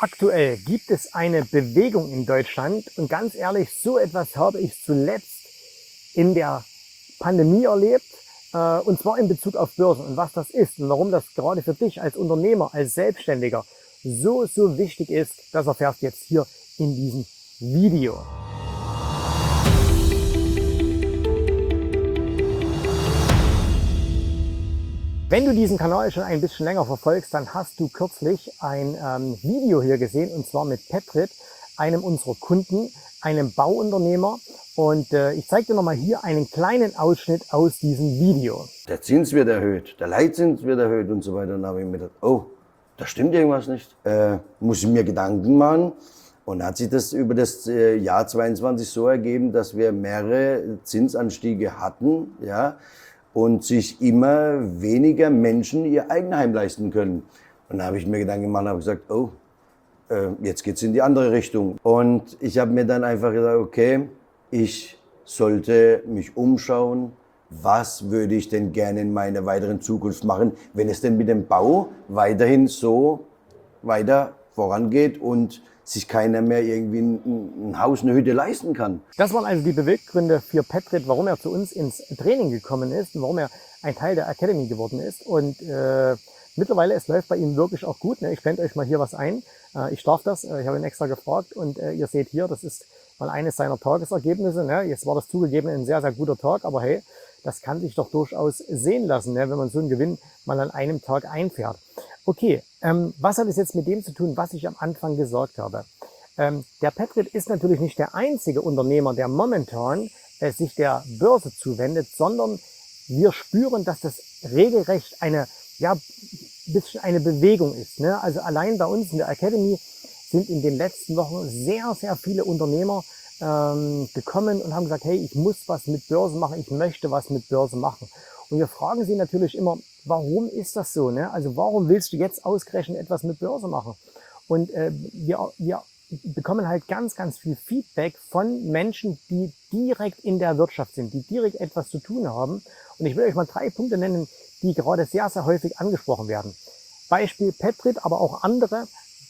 Aktuell gibt es eine Bewegung in Deutschland und ganz ehrlich, so etwas habe ich zuletzt in der Pandemie erlebt, und zwar in Bezug auf Börsen und was das ist und warum das gerade für dich als Unternehmer, als Selbstständiger so wichtig ist, das erfährst du jetzt hier in diesem Video. Wenn du diesen Kanal schon ein bisschen länger verfolgst, dann hast du kürzlich ein Video hier gesehen, und zwar mit Petrit, einem unserer Kunden, einem Bauunternehmer. Und ich zeige dir nochmal hier einen kleinen Ausschnitt aus diesem Video. Der Zins wird erhöht, der Leitzins wird erhöht und so weiter. Und dann habe ich mir gedacht, oh, da stimmt irgendwas nicht. Muss ich mir Gedanken machen. Und hat sich das über das Jahr 22 so ergeben, dass wir mehrere Zinsanstiege hatten, ja, und sich immer weniger Menschen ihr Eigenheim leisten können. Und da habe ich mir Gedanken gemacht und habe gesagt, oh, jetzt geht's in die andere Richtung. Und ich habe mir dann einfach gesagt, okay, ich sollte mich umschauen, was würde ich denn gerne in meiner weiteren Zukunft machen, wenn es denn mit dem Bau weiterhin so weiter vorangeht und sich keiner mehr irgendwie ein Haus, eine Hütte leisten kann. Das waren also die Beweggründe für Petrit, warum er zu uns ins Training gekommen ist und warum er ein Teil der Academy geworden ist. Und mittlerweile, es läuft bei ihm wirklich auch gut. Ne? Ich blende euch mal hier was ein. Ich darf das, ich habe ihn extra gefragt und ihr seht hier, das ist mal eines seiner Tagesergebnisse. Ne? Jetzt war das zugegeben ein sehr guter Tag, aber hey, das kann sich doch durchaus sehen lassen, ne? Wenn man so einen Gewinn mal an einem Tag einfährt. Okay, was hat es jetzt mit dem zu tun, was ich am Anfang gesagt habe? Der Petrit ist natürlich nicht der einzige Unternehmer, der momentan sich der Börse zuwendet, sondern wir spüren, dass das regelrecht eine, ja, bisschen eine Bewegung ist. Ne? Also allein bei uns in der Academy sind in den letzten Wochen sehr viele Unternehmer gekommen und haben gesagt, hey, ich muss was mit Börse machen, ich möchte was mit Börse machen. Und wir fragen sie natürlich immer, warum ist das so? Ne? Also warum willst du jetzt ausgerechnet etwas mit Börse machen? Und wir bekommen halt ganz viel Feedback von Menschen, die direkt in der Wirtschaft sind, die direkt etwas zu tun haben. Und ich will euch mal 3 Punkte nennen, die gerade sehr häufig angesprochen werden. Beispiel Petrit, aber auch andere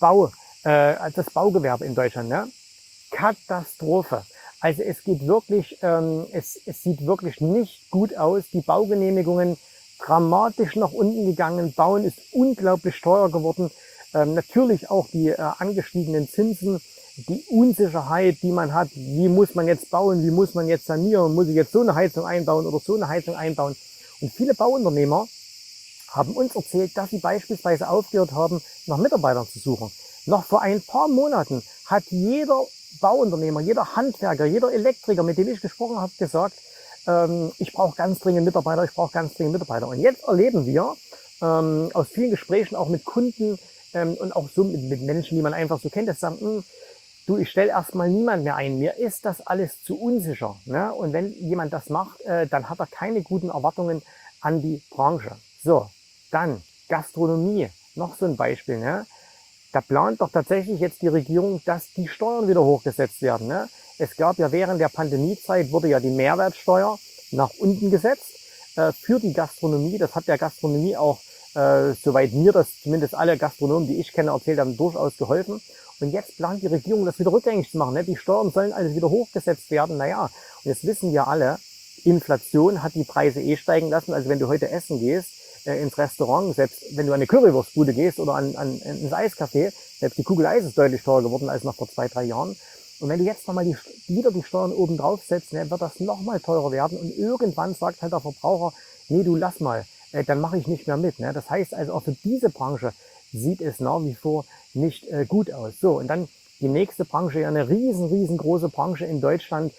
das Baugewerbe in Deutschland. Ne? Katastrophe. Also es geht wirklich, es sieht wirklich nicht gut aus. Die Baugenehmigungen dramatisch nach unten gegangen. Bauen ist unglaublich teuer geworden. Natürlich auch die angestiegenen Zinsen, die Unsicherheit, die man hat. Wie muss man jetzt bauen? Wie muss man jetzt sanieren? Muss ich jetzt so eine Heizung einbauen oder so eine Heizung einbauen? Und viele Bauunternehmer haben uns erzählt, dass sie beispielsweise aufgehört haben, nach Mitarbeitern zu suchen. Noch vor ein paar Monaten hat jeder Bauunternehmer, jeder Handwerker, jeder Elektriker, mit dem ich gesprochen habe, gesagt, ich brauche ganz dringend Mitarbeiter, ich brauche ganz dringend Mitarbeiter. Und jetzt erleben wir aus vielen Gesprächen auch mit Kunden und auch so mit Menschen, die man einfach so kennt, dass sagen, du, ich stelle erstmal niemand mehr ein, mir ist das alles zu unsicher. Ne? Und wenn jemand das macht, dann hat er keine guten Erwartungen an die Branche. So, dann Gastronomie, noch so ein Beispiel. Ne? Da plant doch tatsächlich jetzt die Regierung, dass die Steuern wieder hochgesetzt werden. Ne? Es gab ja während der Pandemiezeit, wurde ja die Mehrwertsteuer nach unten gesetzt für die Gastronomie. Das hat der Gastronomie auch, soweit mir das zumindest alle Gastronomen, die ich kenne, erzählt haben, durchaus geholfen. Und jetzt plant die Regierung, das wieder rückgängig zu machen. Ne? Die Steuern sollen alles wieder hochgesetzt werden. Naja, und jetzt wissen wir alle, Inflation hat die Preise steigen lassen. Also wenn du heute essen gehst, ins Restaurant, selbst wenn du an eine Currywurstbude gehst oder ins Eiscafé, selbst die Kugel Eis ist deutlich teurer geworden als noch vor 2-3 Jahren. Und wenn du jetzt nochmal wieder die Steuern oben drauf setzt, ne, wird das nochmal teurer werden. Und irgendwann sagt halt der Verbraucher, nee, du lass mal, dann mache ich nicht mehr mit. Ne? Das heißt also, auch für diese Branche sieht es nach wie vor nicht gut aus. So, und dann die nächste Branche, ja eine riesengroße Branche in Deutschland,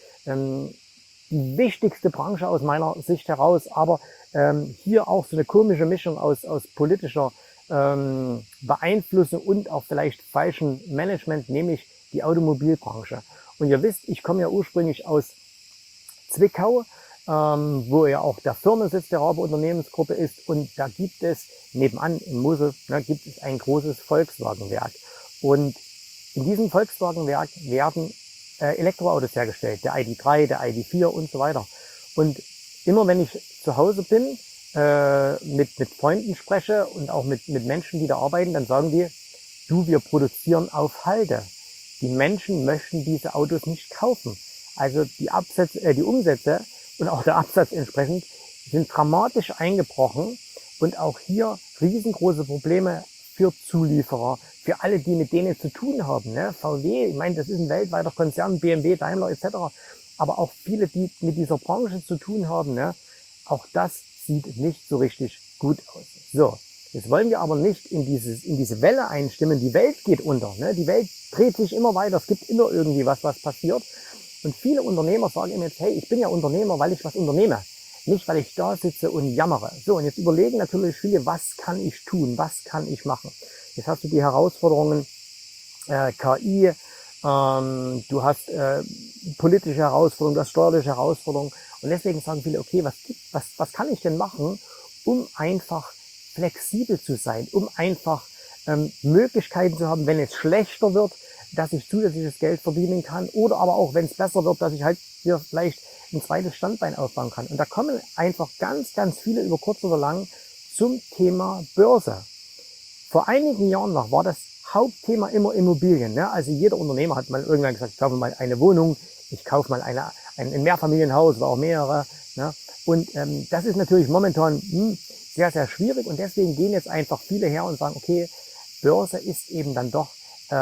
die wichtigste Branche aus meiner Sicht heraus, aber hier auch so eine komische Mischung aus politischer Beeinflussung und auch vielleicht falschem Management, nämlich die Automobilbranche. Und ihr wisst, ich komme ja ursprünglich aus Zwickau, wo ja auch der Firmensitz der Rabe Unternehmensgruppe ist, und da gibt es nebenan in Mosel, gibt es ein großes Volkswagenwerk. Und in diesem Volkswagenwerk werden Elektroautos hergestellt, der ID.3, der ID.4 und so weiter. Und immer wenn ich zu Hause bin, mit Freunden spreche und auch mit Menschen, die da arbeiten, dann sagen die, wir produzieren auf Halde. Die Menschen möchten diese Autos nicht kaufen. Also die Umsätze und auch der Absatz entsprechend sind dramatisch eingebrochen und auch hier riesengroße Probleme für Zulieferer, für alle, die mit denen zu tun haben. Ne? VW, ich meine, das ist ein weltweiter Konzern, BMW, Daimler etc., aber auch viele, die mit dieser Branche zu tun haben. Ne? Auch das sieht nicht so richtig gut aus. So, jetzt wollen wir aber nicht in diese Welle einstimmen. Die Welt geht unter. Ne? Die Welt dreht sich immer weiter. Es gibt immer irgendwie was passiert. Und viele Unternehmer sagen ihm jetzt, hey, ich bin ja Unternehmer, weil ich was unternehme. Nicht, weil ich da sitze und jammere. So, und jetzt überlegen natürlich viele, was kann ich tun? Was kann ich machen? Jetzt hast du die Herausforderungen KI, du hast politische Herausforderungen, du hast steuerliche Herausforderungen. Und deswegen sagen viele, okay, was kann ich denn machen, um einfach flexibel zu sein, um einfach Möglichkeiten zu haben, wenn es schlechter wird, dass ich zusätzliches Geld verdienen kann oder aber auch, wenn es besser wird, dass ich halt hier vielleicht ein zweites Standbein aufbauen kann. Und da kommen einfach ganz, ganz viele über kurz oder lang zum Thema Börse. Vor einigen Jahren noch war das Hauptthema immer Immobilien. Ne? Also jeder Unternehmer hat mal irgendwann gesagt, ich kaufe mal eine Wohnung, ich kaufe mal ein Mehrfamilienhaus oder auch mehrere. Ne? Und das ist natürlich momentan sehr, sehr schwierig und deswegen gehen jetzt einfach viele her und sagen, okay, Börse ist eben dann doch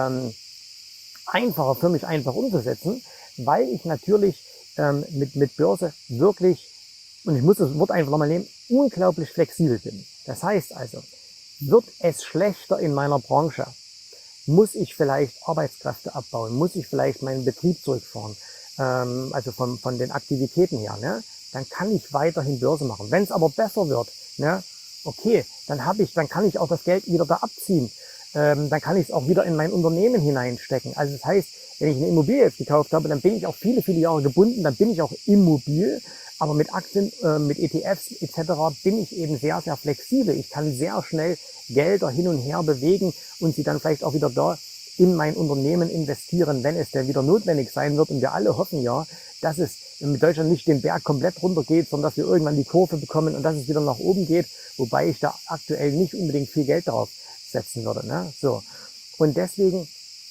einfacher für mich einfach umzusetzen, weil ich natürlich mit Börse wirklich, und ich muss das Wort einfach nochmal nehmen, unglaublich flexibel bin. Das heißt also, wird es schlechter in meiner Branche, muss ich vielleicht Arbeitskräfte abbauen, muss ich vielleicht meinen Betrieb zurückfahren, also von den Aktivitäten her, ne? Dann kann ich weiterhin Börse machen. Wenn es aber besser wird, ne? Okay, dann kann ich auch das Geld wieder da abziehen. Dann kann ich es auch wieder in mein Unternehmen hineinstecken. Also das heißt, wenn ich eine Immobilie jetzt gekauft habe, dann bin ich auch viele, viele Jahre gebunden, dann bin ich auch immobil. Aber mit Aktien, mit ETFs etc. bin ich eben sehr, sehr flexibel. Ich kann sehr schnell Gelder hin und her bewegen und sie dann vielleicht auch wieder da in mein Unternehmen investieren, wenn es denn wieder notwendig sein wird. Und wir alle hoffen ja, dass es mit Deutschland nicht den Berg komplett runtergeht, sondern dass wir irgendwann die Kurve bekommen und dass es wieder nach oben geht, wobei ich da aktuell nicht unbedingt viel Geld darauf setzen würde. Ne? So. Und deswegen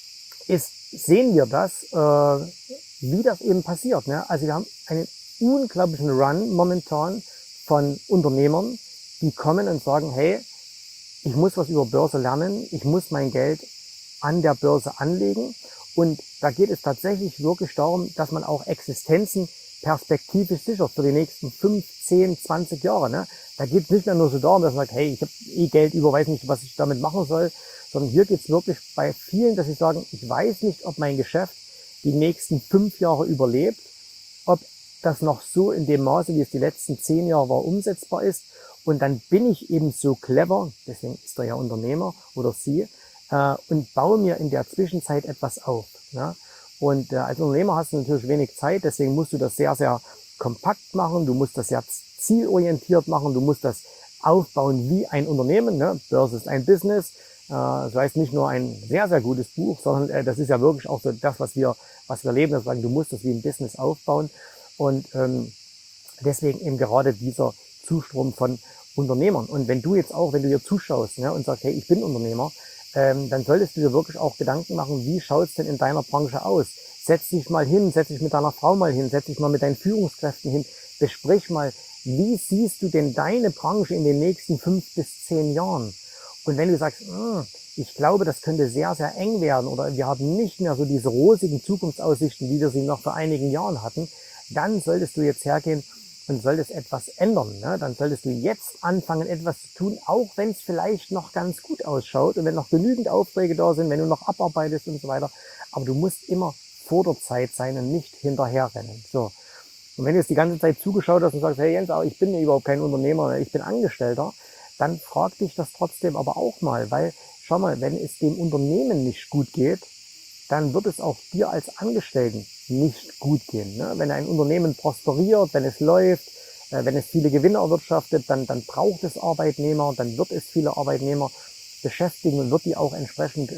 sehen wir das, wie das eben passiert. Ne? Also wir haben einen unglaublichen Run momentan von Unternehmern, die kommen und sagen, hey, ich muss was über Börse lernen, ich muss mein Geld an der Börse anlegen. Und da geht es tatsächlich wirklich darum, dass man auch Existenzen perspektivisch sichert für die nächsten 5, 10, 20 Jahre. Ne? Da geht es nicht mehr nur so darum, dass man sagt, hey, ich habe Geld über, weiß nicht, was ich damit machen soll, sondern hier geht es wirklich bei vielen, dass sie sagen, ich weiß nicht, ob mein Geschäft die nächsten 5 Jahre überlebt, ob das noch so in dem Maße, wie es die letzten 10 Jahre war, umsetzbar ist. Und dann bin ich eben so clever, deswegen ist er ja Unternehmer oder sie, und baue mir in der Zwischenzeit etwas auf. Ne? Und als Unternehmer hast du natürlich wenig Zeit, deswegen musst du das sehr, sehr kompakt machen, du musst das sehr zielorientiert machen, du musst das aufbauen wie ein Unternehmen. Ne? Börse ist ein Business, das heißt nicht nur ein sehr, sehr gutes Buch, sondern das ist ja wirklich auch so das, was wir leben, das sagen, du musst das wie ein Business aufbauen. Und deswegen eben gerade dieser Zustrom von Unternehmern. Und wenn du hier zuschaust, ne, und sagst, hey, ich bin Unternehmer, dann solltest du dir wirklich auch Gedanken machen, wie schaut's denn in deiner Branche aus? Setz dich mal hin, setz dich mit deiner Frau mal hin, setz dich mal mit deinen Führungskräften hin, besprich mal, wie siehst du denn deine Branche in den nächsten 5 bis 10 Jahren? Und wenn du sagst, ich glaube, das könnte sehr, sehr eng werden oder wir haben nicht mehr so diese rosigen Zukunftsaussichten, wie wir sie noch vor einigen Jahren hatten, dann solltest du jetzt hergehen und solltest etwas ändern. Ne? Dann solltest du jetzt anfangen, etwas zu tun, auch wenn es vielleicht noch ganz gut ausschaut und wenn noch genügend Aufträge da sind, wenn du noch abarbeitest und so weiter. Aber du musst immer vor der Zeit sein und nicht hinterherrennen. So. Und wenn du jetzt die ganze Zeit zugeschaut hast und sagst, hey Jens, aber ich bin ja überhaupt kein Unternehmer, ich bin Angestellter, dann frag dich das trotzdem aber auch mal, weil schau mal, wenn es dem Unternehmen nicht gut geht, dann wird es auch dir als Angestellten nicht gut gehen. Ne? Wenn ein Unternehmen prosperiert, wenn es läuft, wenn es viele Gewinne erwirtschaftet, dann braucht es Arbeitnehmer, dann wird es viele Arbeitnehmer beschäftigen und wird die auch entsprechend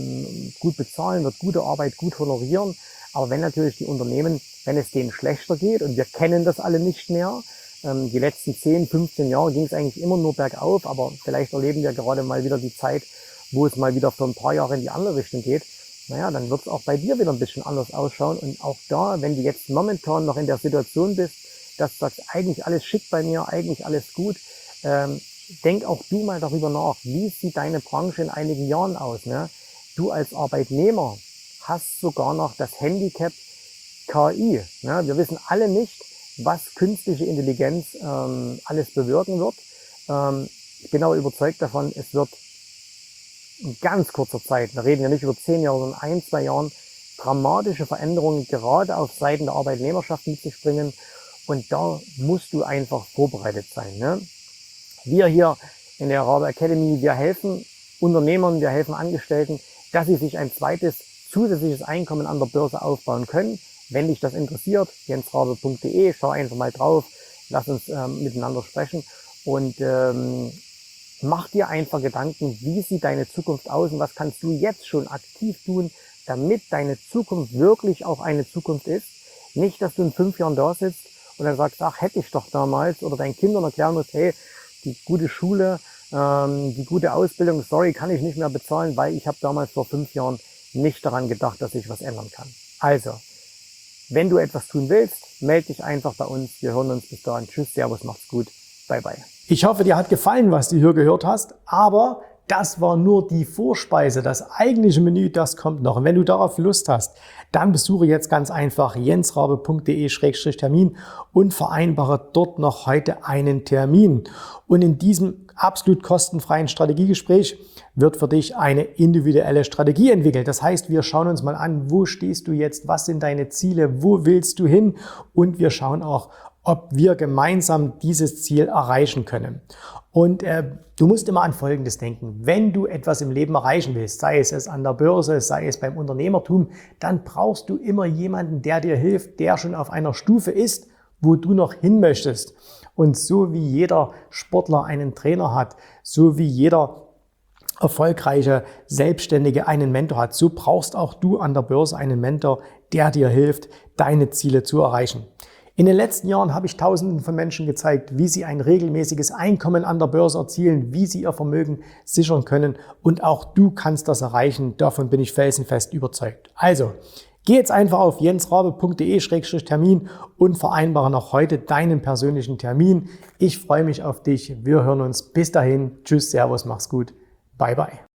gut bezahlen, wird gute Arbeit gut honorieren. Aber wenn natürlich die Unternehmen, wenn es denen schlechter geht, und wir kennen das alle nicht mehr, die letzten 10, 15 Jahre ging es eigentlich immer nur bergauf, aber vielleicht erleben wir gerade mal wieder die Zeit, wo es mal wieder für ein paar Jahre in die andere Richtung geht, naja, dann wird es auch bei dir wieder ein bisschen anders ausschauen. Und auch da, wenn du jetzt momentan noch in der Situation bist, dass du sagst, eigentlich alles schick bei mir, eigentlich alles gut, denk auch du mal darüber nach, wie sieht deine Branche in einigen Jahren aus, ne? Du als Arbeitnehmer hast sogar noch das Handicap KI. Ne? Wir wissen alle nicht, was künstliche Intelligenz alles bewirken wird. Ich bin aber überzeugt davon, es wird in ganz kurzer Zeit, wir reden ja nicht über 10 Jahre, sondern 1, 2 Jahren, dramatische Veränderungen gerade auf Seiten der Arbeitnehmerschaft mit sich bringen. Und da musst du einfach vorbereitet sein. Ne? Wir hier in der Rabe Academy, wir helfen Unternehmern, wir helfen Angestellten, dass sie sich ein zweites zusätzliches Einkommen an der Börse aufbauen können. Wenn dich das interessiert, jensrabe.de, schau einfach mal drauf, lass uns miteinander sprechen und mach dir einfach Gedanken, wie sieht deine Zukunft aus und was kannst du jetzt schon aktiv tun, damit deine Zukunft wirklich auch eine Zukunft ist. Nicht, dass du in 5 Jahren da sitzt und dann sagst, ach, hätte ich doch damals, oder deinen Kindern erklären musst, hey, die gute Schule, die gute Ausbildung, sorry, kann ich nicht mehr bezahlen, weil ich habe damals vor 5 Jahren nicht daran gedacht, dass ich was ändern kann. Also, wenn du etwas tun willst, melde dich einfach bei uns. Wir hören uns bis dahin. Tschüss, servus, macht's gut. Bye, bye. Ich hoffe, dir hat gefallen, was du hier gehört hast, aber das war nur die Vorspeise. Das eigentliche Menü, das kommt noch. Und wenn du darauf Lust hast, dann besuche jetzt ganz einfach jensrabe.de/Termin und vereinbare dort noch heute einen Termin. Und in diesem absolut kostenfreien Strategiegespräch wird für dich eine individuelle Strategie entwickelt. Das heißt, wir schauen uns mal an, wo stehst du jetzt, was sind deine Ziele, wo willst du hin, und wir schauen auch, ob wir gemeinsam dieses Ziel erreichen können. Und du musst immer an Folgendes denken: Wenn du etwas im Leben erreichen willst, sei es an der Börse, sei es beim Unternehmertum, dann brauchst du immer jemanden, der dir hilft, der schon auf einer Stufe ist, wo du noch hin möchtest. Und so wie jeder Sportler einen Trainer hat, so wie jeder erfolgreiche Selbstständige einen Mentor hat, so brauchst auch du an der Börse einen Mentor, der dir hilft, deine Ziele zu erreichen. In den letzten Jahren habe ich Tausenden von Menschen gezeigt, wie sie ein regelmäßiges Einkommen an der Börse erzielen, wie sie ihr Vermögen sichern können, und auch du kannst das erreichen. Davon bin ich felsenfest überzeugt. Also, geh jetzt einfach auf jensrabe.de/Termin und vereinbare noch heute deinen persönlichen Termin. Ich freue mich auf dich. Wir hören uns. Bis dahin. Tschüss, servus, mach's gut. Bye, bye.